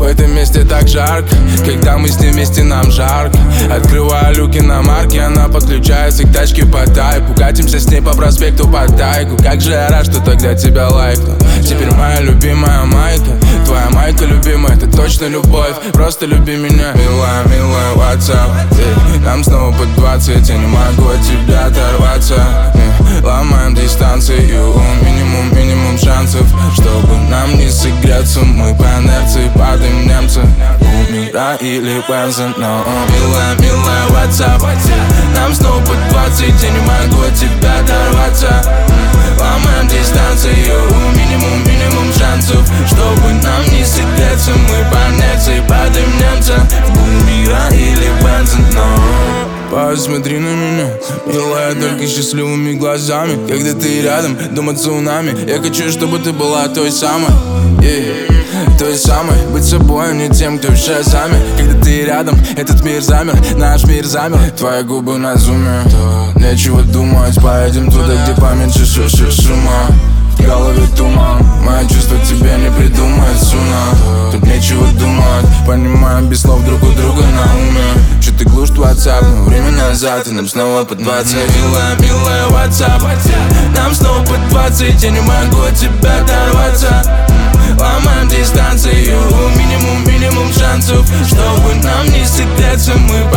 этом месте так жарко, когда мы с ней вместе, нам жарко. Открываю люки на марке, она подключается к тачке по тайпу. Катимся с ней по проспекту по тайгу. Как же я рад, что тогда тебя лайкнул. Теперь моя любимая майка, твоя майка любимая, это точно любовь. Просто люби меня, милая, милая, what's up? Нам снова под 20, я не могу от тебя оторваться. Ломаем дистанцию, минимум шансов, чтобы нам не сыграться. Мы по инерции падаем немцы, Умира или Бензин, но милая, милая, what's up? Нам снова под 20, я не могу от тебя оторваться. Ломаем дистанцию, минимум шансов, чтобы нам не сыграться. Мы по инерции падаем немцы, Умира или Бензин, но посмотри на меня, милая, только счастливыми глазами. Когда ты рядом, дома цунами. Я хочу, чтобы ты была той самой, той самой. Быть собой, а не тем, кто в шазаме. Когда ты рядом, этот мир замер, наш мир замер. Твои губы на зуме, нечего думать. Поедем туда, где поменьше шума. В голове туман, мои чувства тебе не придумать суна. Тут нечего думать, понимаем без слов друг у друга на уме. Че ты глушь WhatsApp, но время назад, и нам снова по 20. Милая, милая, WhatsApp, нам снова по 20, я не могу от тебя оторваться. Ломаем дистанцию, минимум шансов, чтобы нам не сыграться. Мы